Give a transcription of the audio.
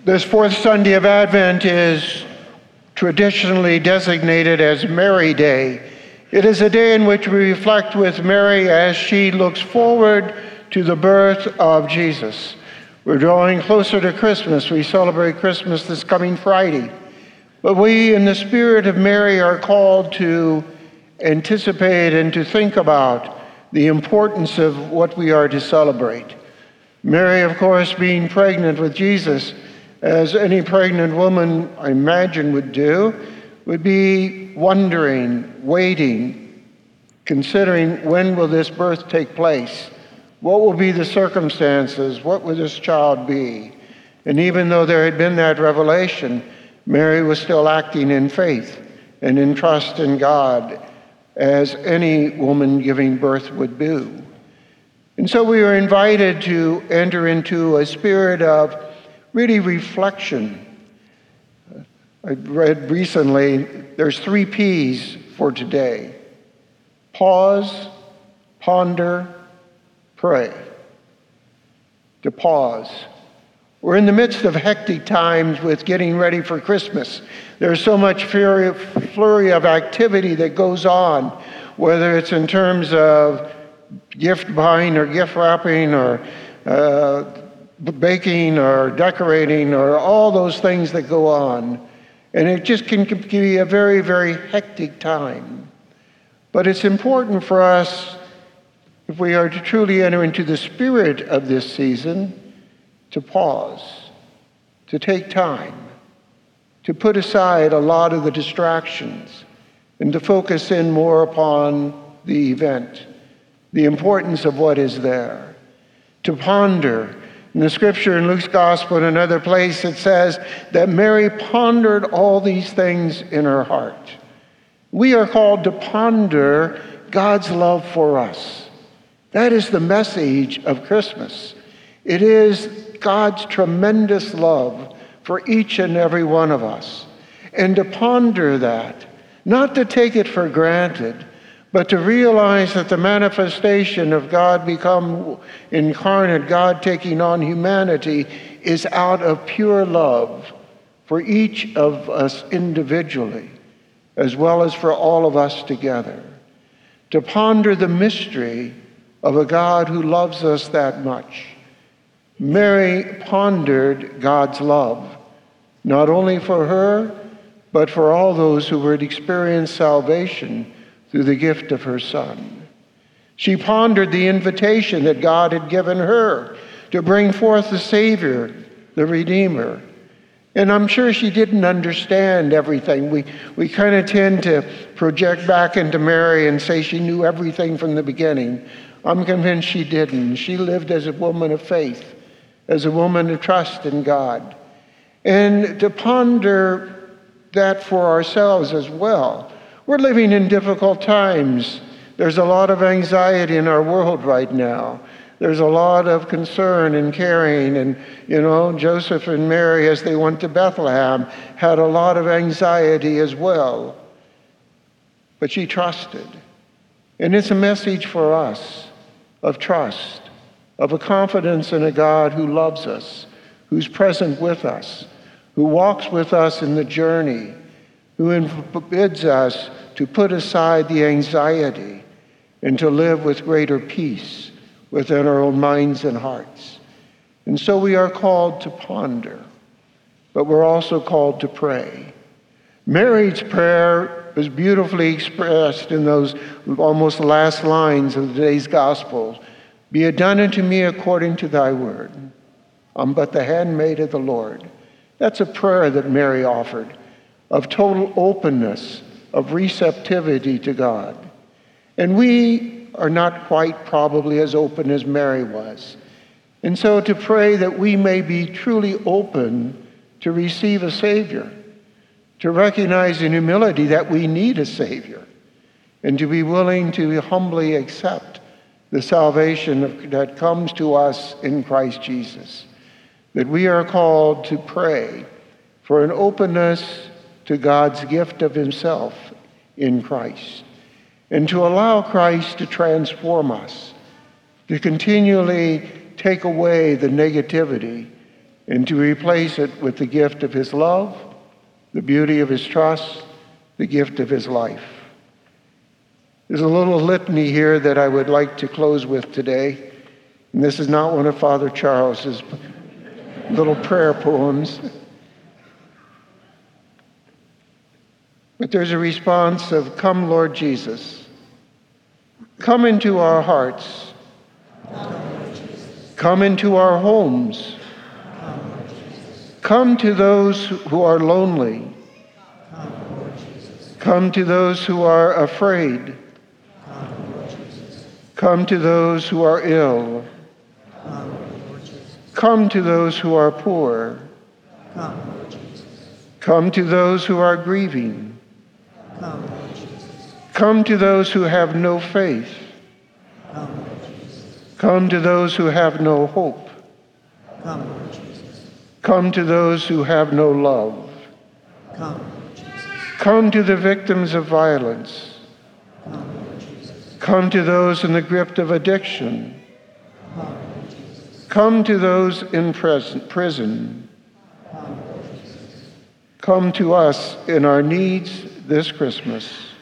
This fourth Sunday of Advent is traditionally designated as Mary Day. It is a day in which we reflect with Mary as she looks forward to the birth of Jesus. We're drawing closer to Christmas. We celebrate Christmas this coming Friday. But we, in the spirit of Mary, are called to anticipate and to think about the importance of what we are to celebrate. Mary, of course, being pregnant with Jesus, as any pregnant woman, I imagine, would do, would be wondering, waiting, considering when will this birth take place? What will be the circumstances? What will this child be? And even though there had been that revelation, Mary was still acting in faith and in trust in God, as any woman giving birth would do. And so we were invited to enter into a spirit of really reflection. I read recently, there's 3 P's for today: pause, ponder, pray. To pause. We're in the midst of hectic times with getting ready for Christmas. There's so much flurry of activity that goes on, whether it's in terms of gift buying or gift wrapping or baking or decorating or all those things that go on. And it just can be a very, very hectic time. But it's important for us, if we are to truly enter into the spirit of this season, to pause, to take time, to put aside a lot of the distractions, and to focus in more upon the event, the importance of what is there, to ponder. In the scripture in Luke's gospel, in another place, it says that Mary pondered all these things in her heart. We are called to ponder God's love for us. That is the message of Christmas. It is God's tremendous love for each and every one of us. And to ponder that, not to take it for granted, but to realize that the manifestation of God become incarnate, God taking on humanity, is out of pure love for each of us individually, as well as for all of us together. To ponder the mystery of a God who loves us that much. Mary pondered God's love, not only for her, but for all those who would experience salvation through the gift of her Son. She pondered the invitation that God had given her to bring forth the Savior, the Redeemer. And I'm sure she didn't understand everything. We kind of tend to project back into Mary and say she knew everything from the beginning. I'm convinced she didn't. She lived as a woman of faith, as a woman of trust in God. And to ponder that for ourselves as well. We're living in difficult times. There's a lot of anxiety in our world right now. There's a lot of concern and caring. And, Joseph and Mary, as they went to Bethlehem, had a lot of anxiety as well. But she trusted. And it's a message for us of trust, of a confidence in a God who loves us, who's present with us, who walks with us in the journey, who forbids us to put aside the anxiety and to live with greater peace within our own minds and hearts. And so we are called to ponder, but we're also called to pray. Mary's prayer was beautifully expressed in those almost last lines of today's gospel. Be it done unto me according to thy word. I'm but the handmaid of the Lord. That's a prayer that Mary offered, of total openness, of receptivity to God. And we are not quite probably as open as Mary was. And so to pray that we may be truly open to receive a Savior, to recognize in humility that we need a Savior, and to be willing to humbly accept the salvation that comes to us in Christ Jesus. That we are called to pray for an openness to God's gift of himself in Christ, and to allow Christ to transform us, to continually take away the negativity and to replace it with the gift of his love, the beauty of his trust, the gift of his life. There's a little litany here that I would like to close with today. And this is not one of Father Charles's little prayer poems. But there's a response of, "Come, Lord Jesus. Come into our hearts. Come into our homes. Come to those who are lonely. Come to those who are afraid. Come to those who are ill. Come to those who are poor. Come to those who are grieving. Come to those who have no faith. Come to those who have no hope. Come to those who have no love. Come to the victims of violence. Come to those in the grip of addiction. Come to those in prison. Come to us in our needs this Christmas.